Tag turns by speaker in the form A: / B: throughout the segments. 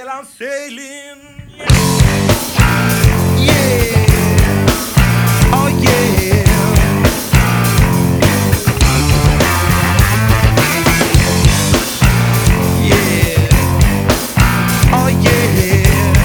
A: well, I'm sailing.
B: Yeah. Oh yeah. Yeah. Oh yeah.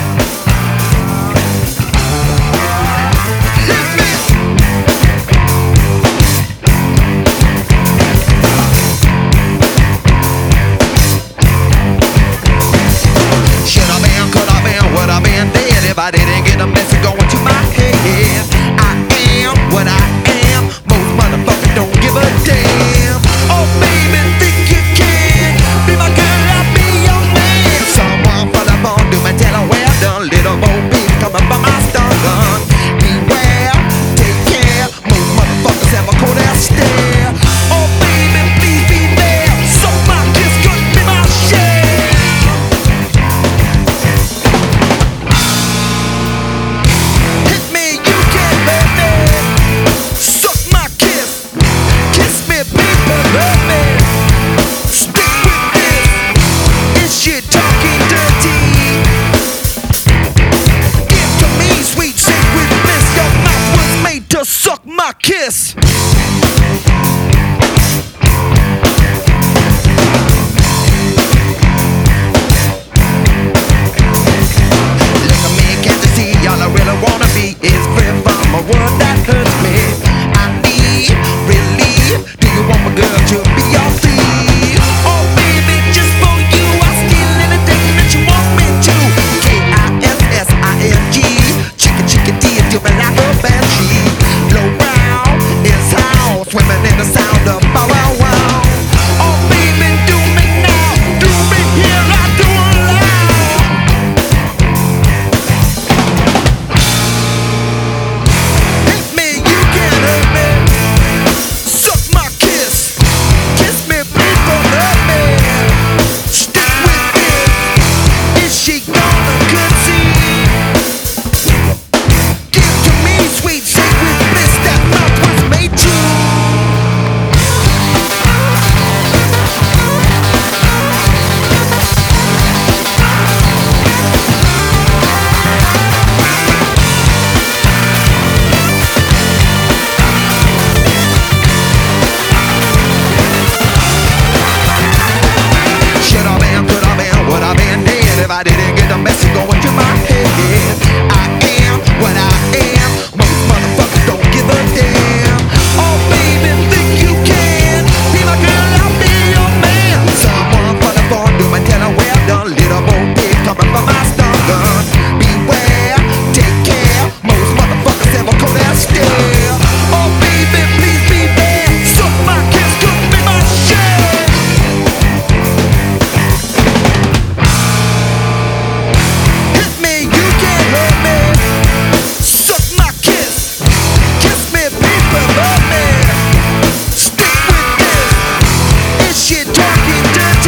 B: Should I been, could I been, would I been dead if I didn't get a message going to my head? I am what I am. Most motherfuckers don't give a damn. Oh baby, think you can be my girl, I'll be your man. Someone for the phone, do me tell her well done. Little Bo Peep coming from my stun gun. Beware, take care. Most motherfuckers have a cold ass stare. Oh baby, please be there. So my kiss could be my share. Hit me, you can hurt me. Suck my kiss. Kiss me, people, love me. Stick with this. Is shit talking dirty? Give to me, sweet secret bliss. Your mouth was made to suck my kiss. Look at me, can't you see? All I really wanna be is free from a world that hurts me. I need relief. Do you want my girl to be your thief? Oh baby, just for you, I'll steal anything that you want me to. Kissing, chicken chicken D, do me like a banshee. Low round is how swimming in the sound of bow wow wow. Oh baby, do me now, do me here, I do it loud. Hit me, you can hurt me. Suck my kiss. Kiss me, people, hurt me. Stick with this. Is she gonna concede? Give to me, sweet sacred bliss. That mouth was made to. Should I been, could I been, would I been dead if I didn't get the message going to my head? I am what I am. Most motherfuckers don't give a damn. Oh baby, think you can be my girl, I'll be your man. Someone for the phone, do me tell her well done. Little Bo Peep coming from my stun gun. Beware, take care. Most motherfuckers have a cold ass stare. Oh baby, please be there. Suck my kiss, could be my share. Hit me, you can hurt me. Suck my kiss. Kiss me, people, love me. Stick with this. Is shit talking dirty?